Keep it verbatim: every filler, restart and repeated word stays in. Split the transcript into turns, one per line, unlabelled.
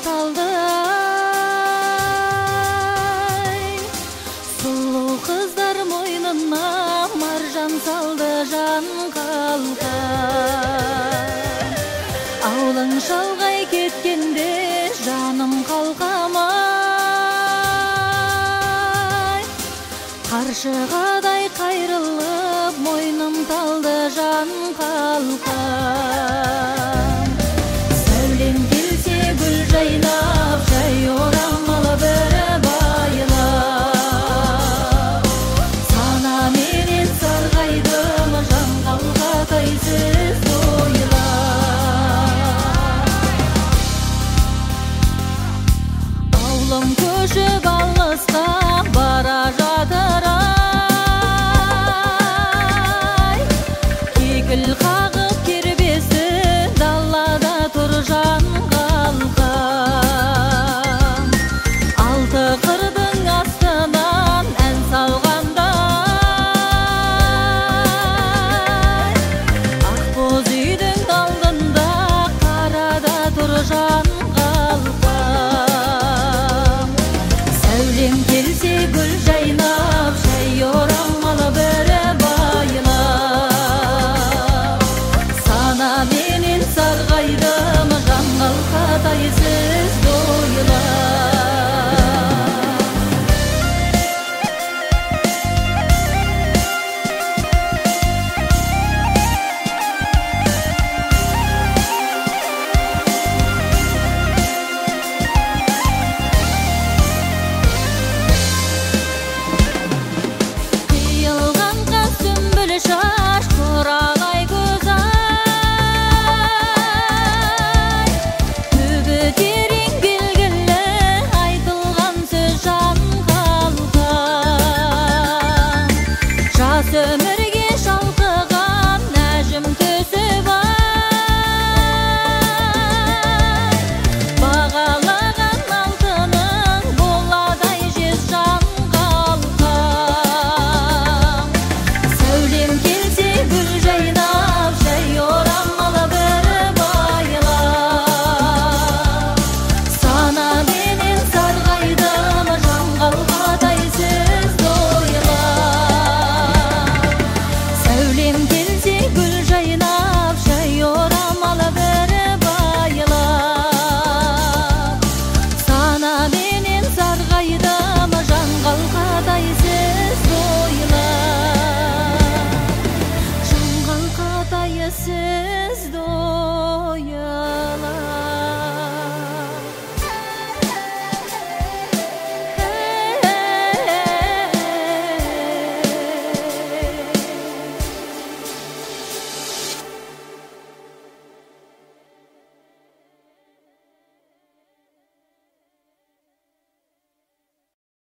талдай. Сұлу қыздар мойнына маржан салды жан қалқан. Аулың шалғай кеткенде жаным қалқамай. Қаршығадай қайрылып мойным талды жан қалқан. Сәулем келсе гүл жайнап, жай орамалы бір байлап. Сана менен сарғайдым жан қалқатайсыз ойлап. Аулым көшіп алысқа бара жатыр ай. Кекіл қағып кербесі далада тұр жан қалқан. Алты қырдың астынан ән салғандай. Ақбоз үйдің алдында қарада тұр жан